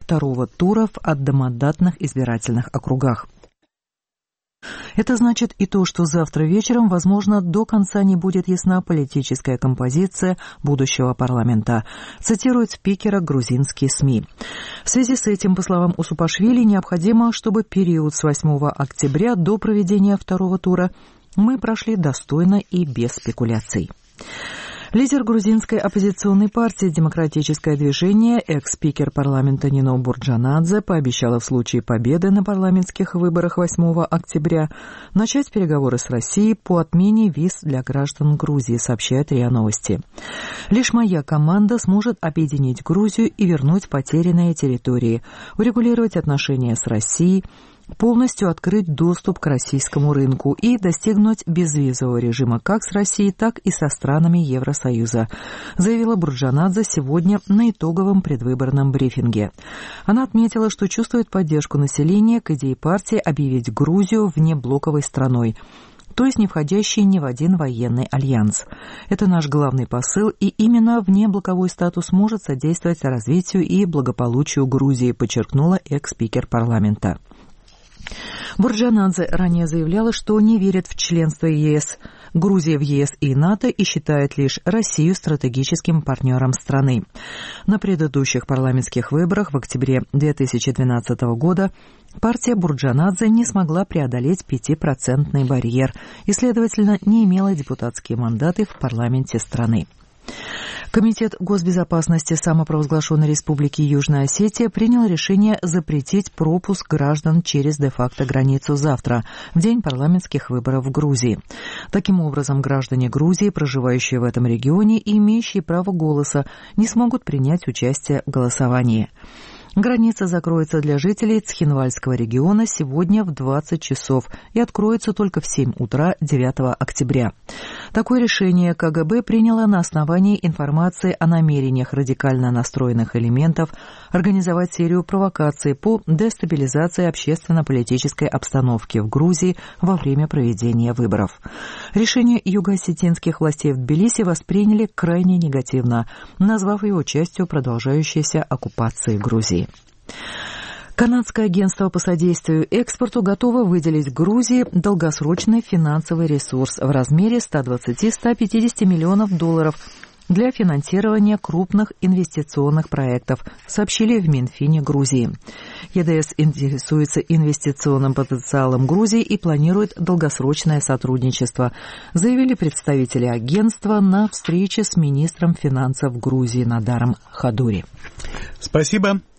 второго тура в одномандатных избирательных округах. Это значит и то, что завтра вечером, возможно, до конца не будет ясна политическая композиция будущего парламента, цитирует спикера грузинские СМИ. В связи с этим, по словам Усупашвили, необходимо, чтобы период с 8 октября до проведения второго тура мы прошли достойно и без спекуляций. Лидер грузинской оппозиционной партии «Демократическое движение», экс-спикер парламента Нино Бурджанадзе пообещала в случае победы на парламентских выборах 8 октября начать переговоры с Россией по отмене виз для граждан Грузии, сообщает РИА Новости. Лишь моя команда сможет объединить Грузию и вернуть потерянные территории, урегулировать отношения с Россией, полностью открыть доступ к российскому рынку и достигнуть безвизового режима как с Россией, так и со странами Евросоюза, заявила Бурджанадзе сегодня на итоговом предвыборном брифинге. Она отметила, что чувствует поддержку населения к идее партии объявить Грузию внеблоковой страной, то есть не входящей ни в один военный альянс. Это наш главный посыл, и именно внеблоковой статус может содействовать развитию и благополучию Грузии, подчеркнула экс-спикер парламента. Бурджанадзе ранее заявляла, что не верит в членство Грузии в ЕС и НАТО и считает лишь Россию стратегическим партнером страны. На предыдущих парламентских выборах в октябре 2012 года партия Бурджанадзе не смогла преодолеть 5% барьер и, следовательно, не имела депутатские мандаты в парламенте страны. Комитет госбезопасности самопровозглашенной Республики Южная Осетия принял решение запретить пропуск граждан через де-факто границу завтра, в день парламентских выборов в Грузии. Таким образом, граждане Грузии, проживающие в этом регионе и имеющие право голоса, не смогут принять участие в голосовании. Граница закроется для жителей Цхинвальского региона сегодня в 20 часов и откроется только в 7 утра 9 октября. Такое решение КГБ приняло на основании информации о намерениях радикально настроенных элементов организовать серию провокаций по дестабилизации общественно-политической обстановки в Грузии во время проведения выборов. Решение юго-осетинских властей в Тбилиси восприняли крайне негативно, назвав его частью продолжающейся оккупации Грузии. Канадское агентство по содействию экспорту готово выделить Грузии долгосрочный финансовый ресурс в размере 120-150 миллионов долларов для финансирования крупных инвестиционных проектов, сообщили в Минфине Грузии. ЕДС интересуется инвестиционным потенциалом Грузии и планирует долгосрочное сотрудничество, заявили представители агентства на встрече с министром финансов Грузии Надаром Хадури. Спасибо.